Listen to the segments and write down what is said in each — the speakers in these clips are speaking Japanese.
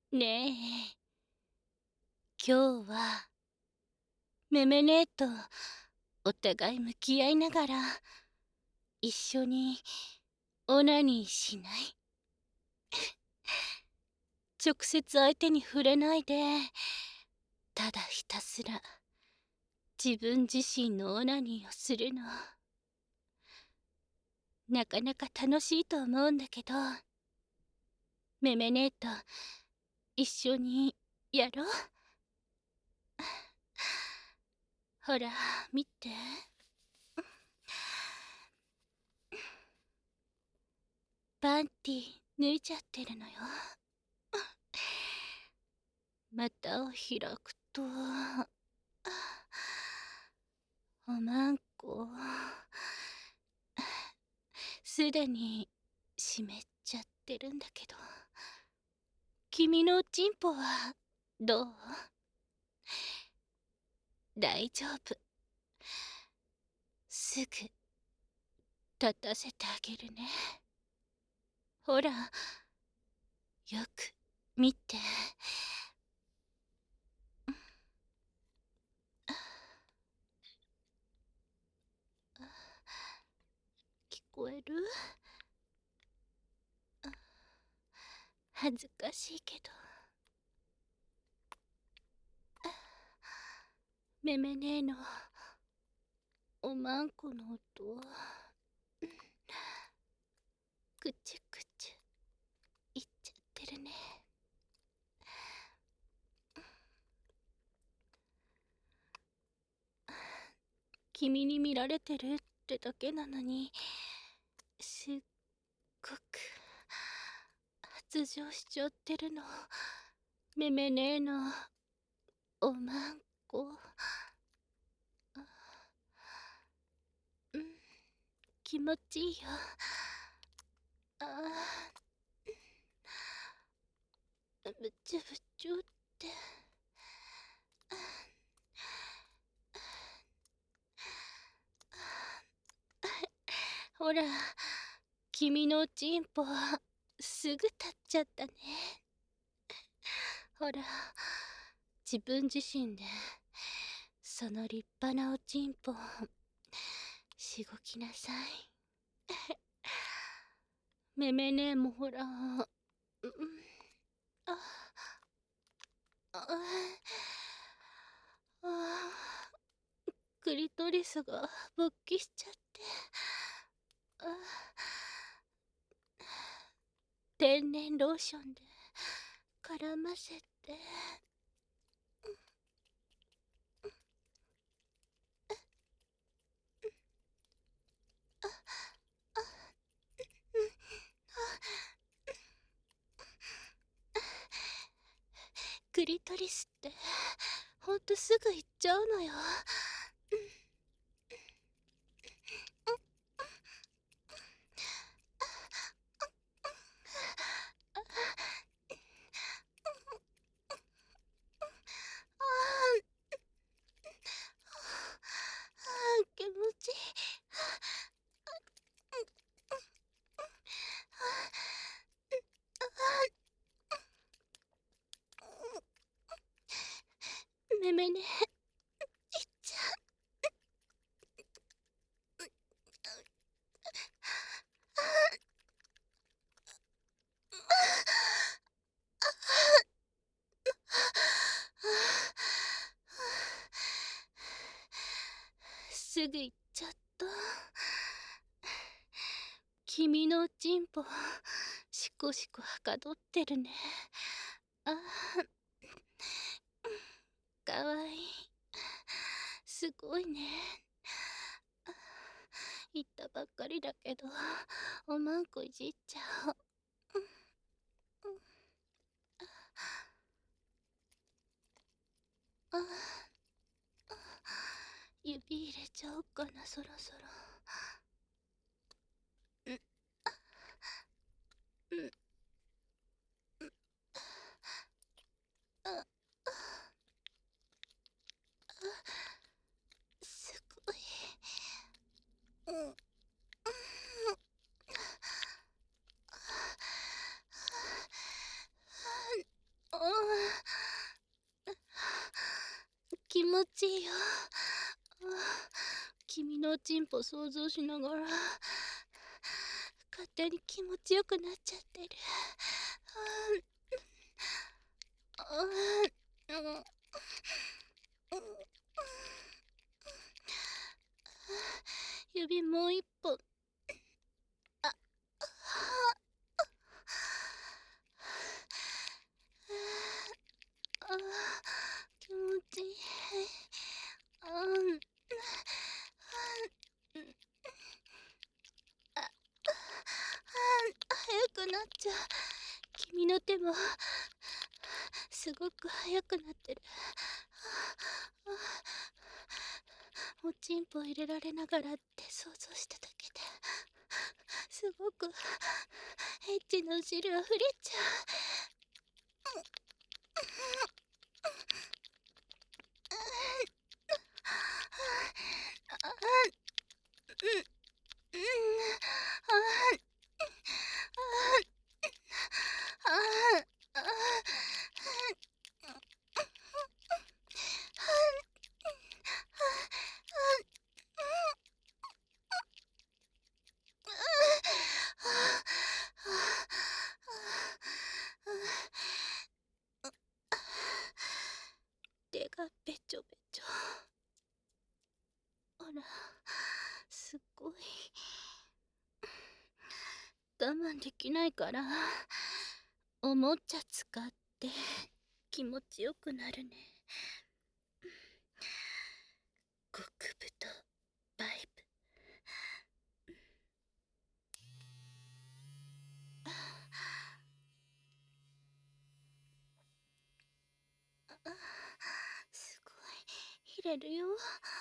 ねえ、今日はメメ姉とお互い向き合いながら一緒にオナニーしない？直接相手に触れないで、ただひたすら自分自身のオナニーをするの。なかなか楽しいと思うんだけど、メメ姉と一緒にやろう。ほら見て、パンティ脱いじゃってるのよ。股を開くと、おまんこすでに湿っちゃってるんだけど、君のチンポはどう？大丈夫。すぐ立たせてあげるね。ほら、よく見て。聞こえる？恥ずかしいけど、めめねえのおまんこの音、くちゅくちゅいっちゃってるね。君に見られてるってだけなのに、すっごく発情しちゃってるの。めめねえのおまんこ。うん、気持ちいいよ。ああ、ぶちゅぶちゅって。ほら、君のチンポすぐ立っちゃったね。ほら、自分自身でその立派なおちんぽしごきなさい。めめねえもほら、あああ、クリトリスが勃起しちゃって、天然ローションで絡ませて。クリトリスってほんとすぐ行っちゃうのよ。気持ちいい。めめね、いっちゃすぐ行っちゃった。君のチンポしこしこはかどってるね。あかわいい。すごいね。言ったばっかりだけど、おまんこいじっちゃおう。あ指入れちゃおうかな、そろそろ。うん、あ、すごい。うん、 気持ちいいよ。君のチンポ想像しながら勝手に気持ちよくなっちゃってる。指もう一本。気持ちいい。早くなっちゃう。君の手もすごく速くなってる。おちんぽ入れられながらって想像しただけですごくエッチな汁あふれちゃ手がべちょべちょ。あら、すっごい我慢できないからおもちゃ使って気持ちよくなるね。極太バイブ。すごい入れるよ。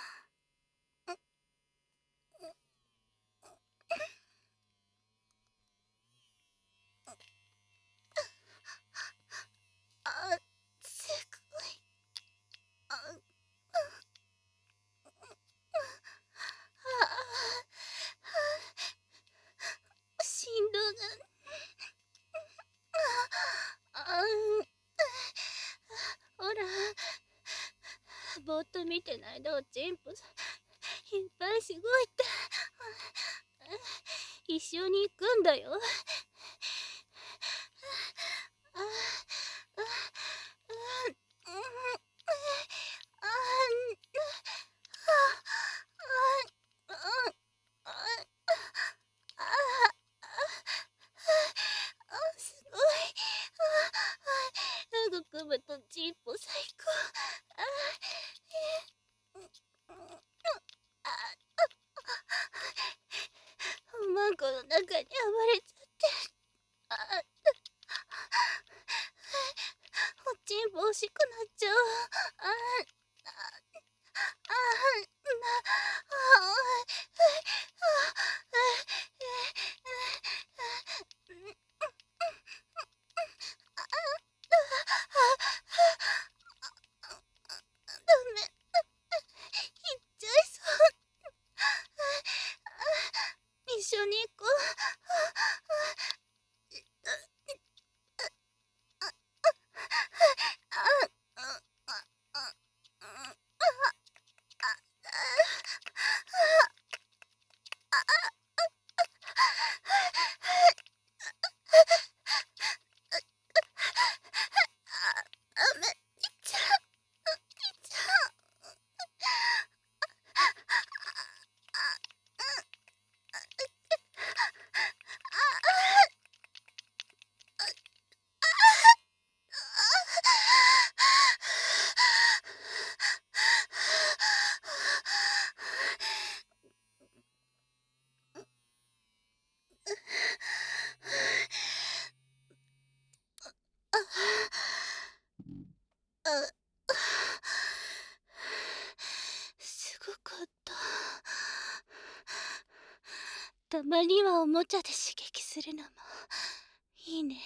すごい。振動が。ほら、ぼーっと見てないでおちんぽいっぱいしごいて。一緒に行くんだよ。すごい。極太チンポ最高。おまんこの中に暴れちゃって。おちんぽ欲しくなっちゃう。ダメ。行っちゃいそう。一緒に行こダメ。行っちゃう。行っちゃすごかった。たまにはおもちゃで刺激するのもいいね。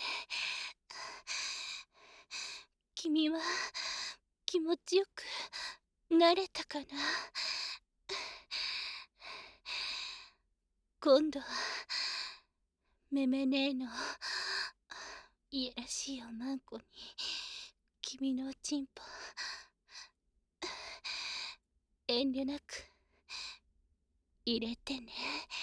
君は気持ちよくなれたかな。今度はめめねえのいやらしいおまんこに君のチンポ遠慮なく入れてね。